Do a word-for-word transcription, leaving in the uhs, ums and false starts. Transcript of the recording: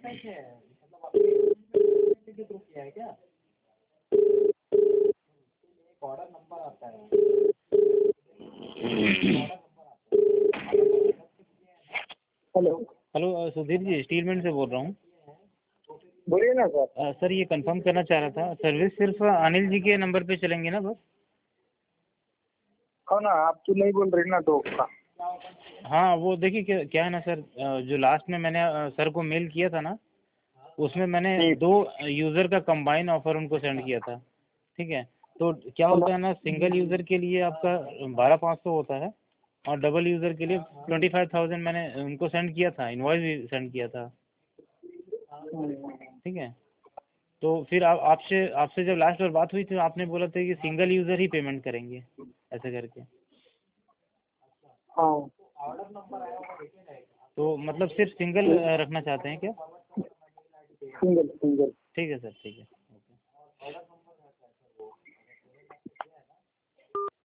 Hello hello Sudhir ji, Steelman से बोल रहा हूँ। बोलिए ना सर। सर ये कंफर्म करना चाह रहा था, सर्विस सिर्फ अनिल जी के नंबर पे चलेंगे ना बस? हाँ ना, आप तो नहीं बोल रहे ना तो का। हाँ वो देखिए क्या क्या है ना सर, जो लास्ट में मैंने सर को मेल किया था ना, उसमें मैंने दो यूज़र का कंबाइन ऑफर उनको सेंड किया था। ठीक है, तो क्या होता है ना, सिंगल यूज़र के लिए आपका बारह पाँच सौ होता है और डबल यूज़र के लिए ट्वेंटी फाइव थाउजेंड मैंने उनको सेंड किया था, इनवॉइस भी सेंड किया था। ठीक है, तो फिर आप आपसे आपसे जब लास्ट बार बात हुई तो आपने बोला था कि सिंगल यूज़र ही पेमेंट करेंगे ऐसे करके। हाँ, तो मतलब सिर्फ सिंगल रखना चाहते हैं क्या? Single single. ठीक है सर, ठीक है।